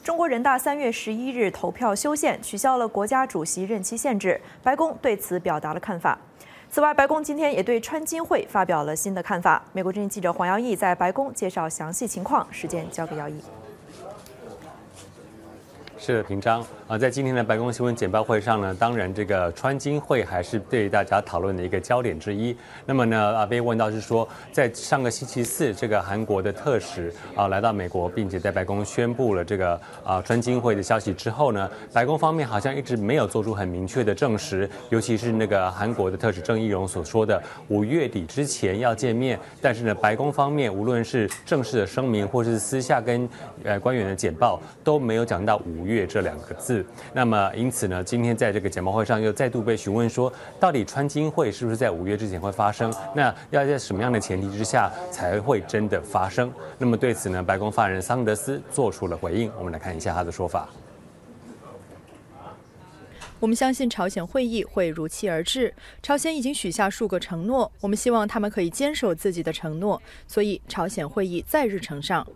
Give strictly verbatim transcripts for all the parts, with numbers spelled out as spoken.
中国人大三月十一日投票修宪，取消了国家主席任期限制。白宫对此表达了看法。此外，白宫今天也对川金会发表了新的看法。美国之音记者黄耀义在白宫介绍详细情况，时间交给耀义。 是的，平章啊，在今天的白宫新闻简报会上呢，当然这个川金会还是对大家讨论的一个焦点之一。那么呢，啊被问到是说，在上个星期四，这个韩国的特使啊来到美国，并且在白宫宣布了这个啊川金会的消息之后呢，白宫方面好像一直没有做出很明确的证实，尤其是那个韩国的特使郑义溶所说的五月底之前要见面，但是呢，白宫方面无论是正式的声明或是私下跟呃官员的简报都没有讲到五月这两个字。那么因此呢，今天在这个简报会上又再度被询问说，到底川金会是不是在五月之前会发生？那要在什么样的前提之下才会真的发生？那么对此呢，白宫发言人桑德斯做出了回应，我们来看一下他的说法。 我们相信朝鲜会议会如期而至。朝鲜已经许下数个承诺，我们希望他们可以坚守自己的承诺，所以朝鲜会议在日程上。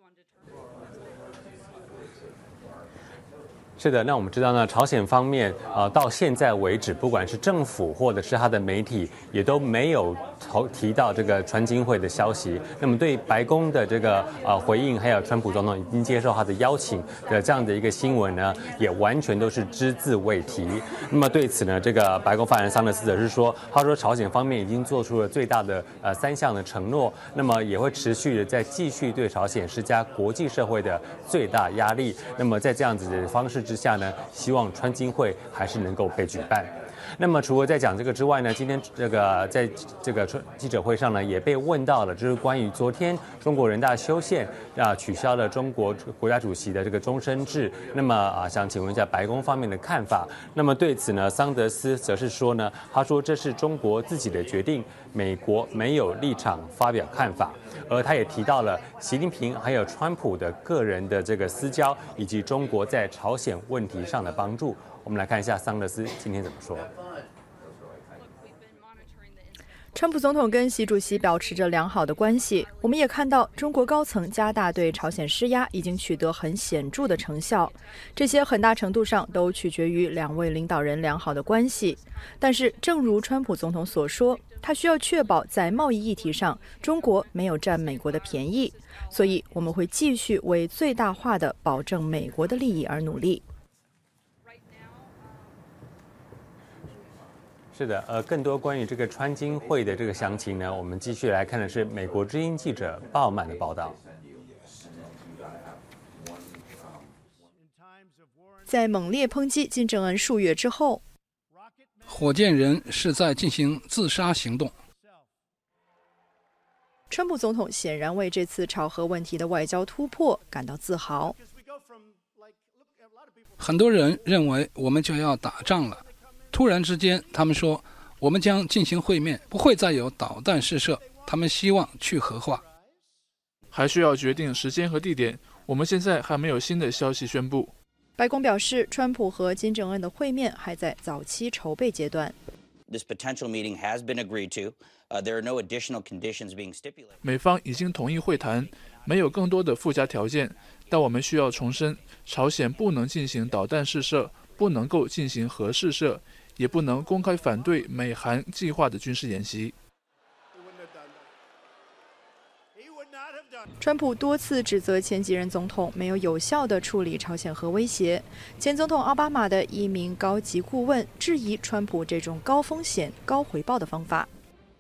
是的，那我们知道呢，朝鲜方面啊、呃，到现在为止，不管是政府或者是他的媒体，也都没有提到这个川金会的消息。那么对白宫的这个呃回应，还有川普总统已经接受他的邀请的这样的一个新闻呢，也完全都是只字未提。那么对此呢，这个白宫发言人桑德斯则是说，他说朝鲜方面已经做出了最大的呃三项的承诺，那么也会持续的在继续对朝鲜施加国际社会的最大压力。那么在这样子的方式之下呢，希望川金会还是能够被举办。那么除了在讲这个之外呢，今天这个在这个记者会上呢，也被问到了，就是关于昨天中国人大修宪啊，取消了中国国家主席的这个终身制。那么啊，想请问一下白宫方面的看法。那么对此呢，桑德斯则是说呢，他说这是中国自己的决定，美国没有立场发表看法。而他也提到了习近平还有川普的个人的这个私交，以及中国在朝鲜问题上的帮助。我们来看一下桑德斯今天怎么说。 川普总统跟习主席保持着良好的关系，我们也看到中国高层加大对朝鲜施压已经取得很显著的成效，这些很大程度上都取决于两位领导人良好的关系。但是正如川普总统所说，他需要确保在贸易议题上中国没有占美国的便宜，所以我们会继续为最大化的保证美国的利益而努力。 是的，呃，更多关于这个川金会的这个详情呢，我们继续来看的是美国之音记者鲍曼的报道。 在猛烈抨击金正恩数月之后， 火箭人是在进行自杀行动。 川普总统显然为这次朝核问题的外交突破感到自豪。 很多人认为我们就要打仗了。突然之间，他们说我们将进行会面，不会再有导弹试射。他们希望去核化， 还需要决定时间和地点。我们现在还没有新的消息宣布。 白宫表示，川普和金正恩的会面还在早期筹备阶段。 This potential meeting has been agreed to. Uh, there are no additional conditions being stipulated. 美方已经同意会谈，没有更多的附加条件，但我们需要重申，朝鲜不能进行导弹试射，不能够进行核试射。也不能公开反对美韩计划的军事演习。 川普多次指责前几任总统没有有效地处理朝鲜核威胁。前总统奥巴马的一名高级顾问质疑川普这种高风险、高回报的方法。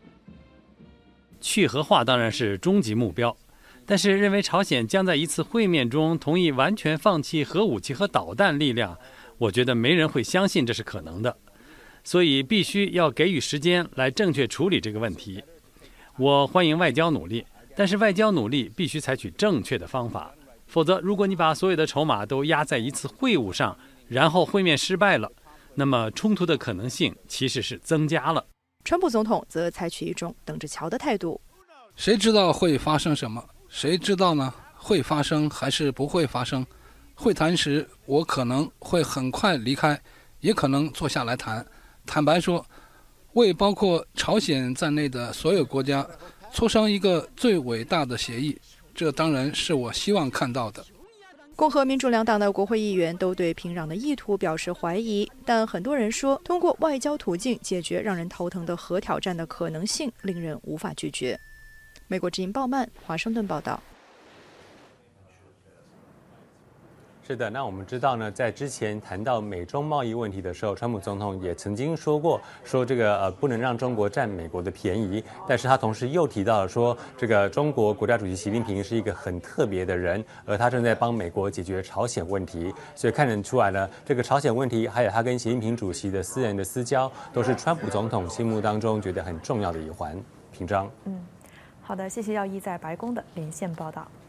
去核化当然是终极目标，但是认为朝鲜将在一次会面中同意完全放弃核武器和导弹力量，我觉得没人会相信这是可能的。所以必须要给予时间来正确处理这个问题。我欢迎外交努力，但是外交努力必须采取正确的方法，否则如果你把所有的筹码都压在一次会晤上，然后会面失败了，那么冲突的可能性其实是增加了。 川普总统则采取一种等着瞧的态度。 谁知道会发生什么？谁知道呢？会发生还是不会发生？会谈时我可能会很快离开，也可能坐下来谈。坦白说，为包括朝鲜在内的所有国家磋商一个最伟大的协议，这当然是我希望看到的。 共和民主两党的国会议员都对平壤的意图表示怀疑，但很多人说，通过外交途径解决让人头疼的核挑战的可能性令人无法拒绝。美国之音鲍曼华盛顿报道。 是的，那我们知道呢，在之前谈到美中贸易问题的时候，川普总统也曾经说过，说这个呃不能让中国占美国的便宜。但是他同时又提到了说，这个中国国家主席习近平是一个很特别的人，而他正在帮美国解决朝鲜问题。所以看得出来呢，这个朝鲜问题还有他跟习近平主席的私人的私交，都是川普总统心目当中觉得很重要的一环。平章， 嗯，好的，谢谢耀一在白宫的连线报道。